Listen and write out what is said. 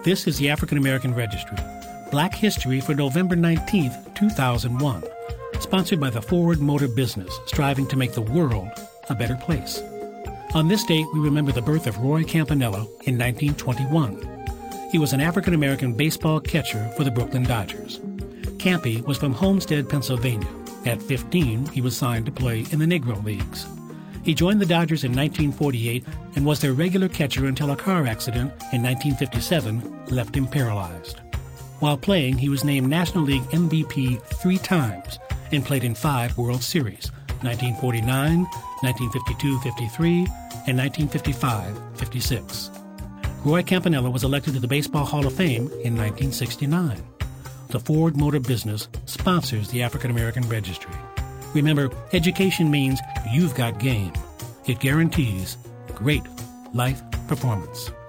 This is the African American Registry, Black History for November 19th, 2001, sponsored by the Ford Motor Business, striving to make the world a better place. On this date, we remember the birth of Roy Campanella in 1921. He was an African American baseball catcher for the Brooklyn Dodgers. Campy was from Homestead, Pennsylvania. At 15, he was signed to play in the Negro Leagues. He joined the Dodgers in 1948 and was their regular catcher until a car accident in 1957 left him paralyzed. While playing, he was named National League MVP 3 times and played in 5 World Series, 1949, 1952-53, and 1955-56. Roy Campanella was elected to the Baseball Hall of Fame in 1969. The Ford Motor Business sponsors the African American Registry. Remember, education means you've got game. It guarantees great life performance.